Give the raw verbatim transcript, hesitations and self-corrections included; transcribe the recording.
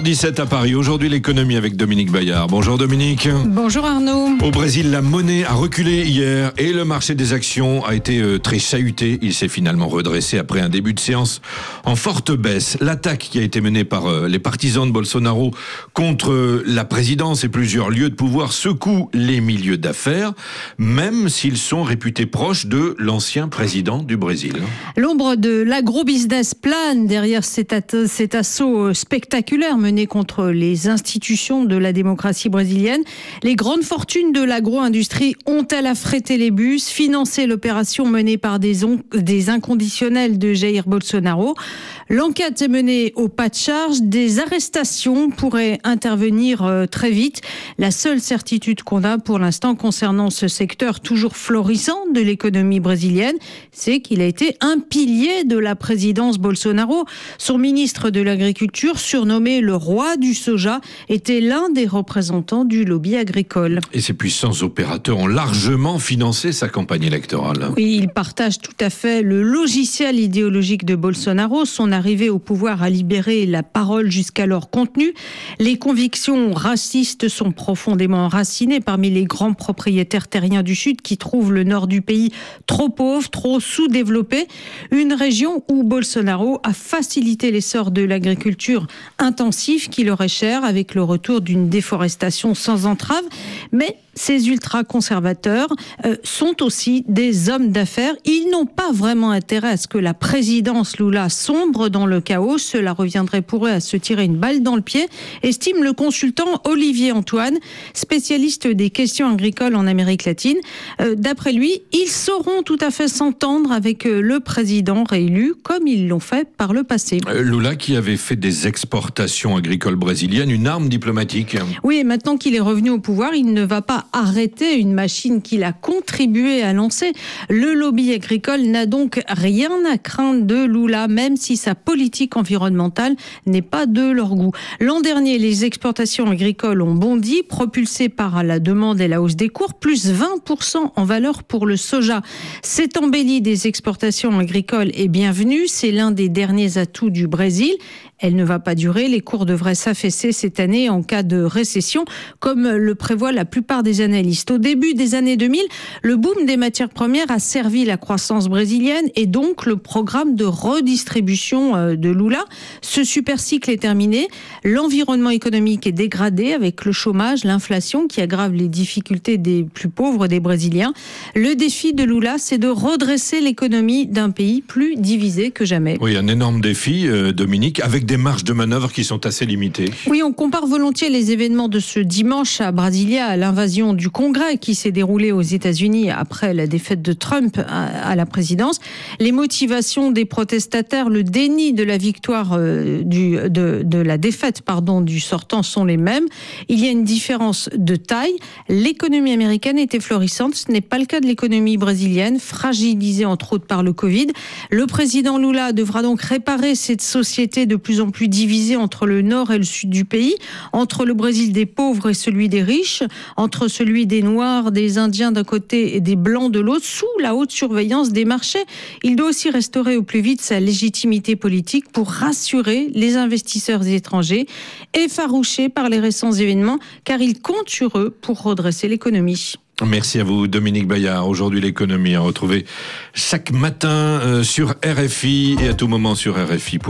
heures dix-sept à Paris. Aujourd'hui, l'économie avec Dominique Bayard. Bonjour Dominique. Bonjour Arnaud. Au Brésil, la monnaie a reculé hier et le marché des actions a été euh, très chahuté. Il s'est finalement redressé après un début de séance en forte baisse. L'attaque qui a été menée par euh, les partisans de Bolsonaro contre euh, la présidence et plusieurs lieux de pouvoir secoue les milieux d'affaires, même s'ils sont réputés proches de l'ancien président du Brésil. L'ombre de l'agro-business plane derrière cet, at- cet assaut spectaculaire mené contre les institutions de la démocratie brésilienne. Les grandes fortunes de l'agro-industrie ont-elles affrété les bus, financé l'opération menée par des, on- des inconditionnels de Jair Bolsonaro? L'enquête est menée au pas de charge. Des arrestations pourraient intervenir euh, très vite. La seule certitude qu'on a pour l'instant concernant ce secteur toujours florissant de l'économie brésilienne, c'est qu'il a été un pilier de la présidence Bolsonaro. Son ministre de l'Agriculture, surnommé le roi du soja, était l'un des représentants du lobby agricole. Et ces puissants opérateurs ont largement financé sa campagne électorale. Oui, ils partagent tout à fait le logiciel idéologique de Bolsonaro. Son arrivée au pouvoir a libéré la parole jusqu'alors contenue. Les convictions racistes sont profondément enracinées parmi les grands propriétaires terriens du Sud qui trouvent le nord du pays trop pauvre, trop sous-développé. Une région où Bolsonaro a facilité l'essor de l'agriculture intensive qui leur est chère avec le retour d'une déforestation sans entrave. Mais ces ultra-conservateurs euh, sont aussi des hommes d'affaires. Ils n'ont pas vraiment intérêt à ce que la présidence Lula sombre dans le chaos. Cela reviendrait pour eux à se tirer une balle dans le pied, estime le consultant Olivier Antoine, spécialiste des questions agricoles en Amérique latine. Euh, d'après lui, ils sauront tout à fait s'entendre avec euh, le président réélu, comme ils l'ont fait par le passé. Euh, Lula qui avait fait des exportations agricoles brésiliennes une arme diplomatique. Oui, et maintenant qu'il est revenu au pouvoir, il ne va pas arrêter une machine qu'il a contribué à lancer. Le lobby agricole n'a donc rien à craindre de Lula, même si sa politique environnementale n'est pas de leur goût. L'an dernier, les exportations agricoles ont bondi, propulsées par la demande et la hausse des cours, plus vingt pour cent en valeur pour le soja. Cette embellie des exportations agricoles est bienvenue, c'est l'un des derniers atouts du Brésil. Elle ne va pas durer, les cours devraient s'affaisser cette année en cas de récession, comme le prévoient la plupart des analystes. Au début des années deux mille, le boom des matières premières a servi la croissance brésilienne et donc le programme de redistribution de Lula. Ce super cycle est terminé, l'environnement économique est dégradé avec le chômage, l'inflation qui aggrave les difficultés des plus pauvres des Brésiliens. Le défi de Lula, c'est de redresser l'économie d'un pays plus divisé que jamais. Oui, un énorme défi, euh, Dominique, avec des marges de manœuvre qui sont assez limitées. Oui, on compare volontiers les événements de ce dimanche à Brasilia à l'invasion du Congrès qui s'est déroulée aux États-Unis après la défaite de Trump à, à la présidence. Les motivations des protestataires, le déni de la victoire euh, du, de, de la défaite pardon, du sortant sont les mêmes. Il y a une différence de taille. L'économie américaine était florissante. Ce n'est pas le cas de l'économie brésilienne, fragilisée entre autres par le Covid. Le président Lula devra donc réparer cette société de plus en plus divisée entre le nord et le sud du pays, entre le Brésil des pauvres et celui des riches, entre celui des Noirs, des Indiens d'un côté et des Blancs de l'autre, sous la haute surveillance des marchés. Il doit aussi restaurer au plus vite sa légitimité politique pour rassurer les investisseurs étrangers, effarouchés par les récents événements, car il compte sur eux pour redresser l'économie. Merci à vous, Dominique Bayard. Aujourd'hui, l'économie à retrouver chaque matin euh, sur R F I et à tout moment sur R F I.